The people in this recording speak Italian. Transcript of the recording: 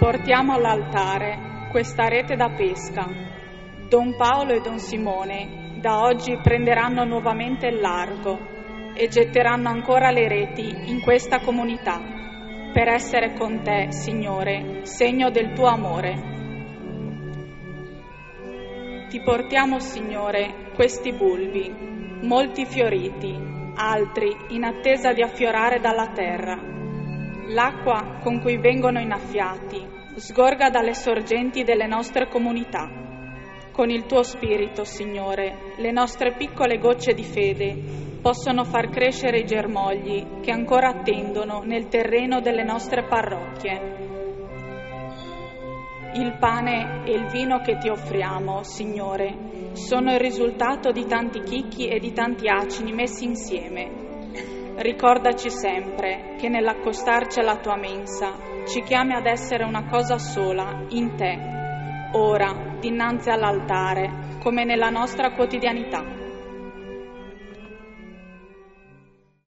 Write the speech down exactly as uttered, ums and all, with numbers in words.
portiamo all'altare questa rete da pesca. Don Paolo e Don Simone da oggi prenderanno nuovamente il largo e getteranno ancora le reti in questa comunità, per essere con te, Signore, segno del tuo amore. Ti portiamo, Signore, questi bulbi, molti fioriti, altri in attesa di affiorare dalla terra. L'acqua con cui vengono innaffiati sgorga dalle sorgenti delle nostre comunità. Con il tuo Spirito, Signore, le nostre piccole gocce di fede possono far crescere i germogli che ancora attendono nel terreno delle nostre parrocchie. Il pane e il vino che ti offriamo, Signore, sono il risultato di tanti chicchi e di tanti acini messi insieme. Ricordaci sempre che nell'accostarci alla tua mensa ci chiami ad essere una cosa sola in te, ora, dinanzi all'altare, come nella nostra quotidianità.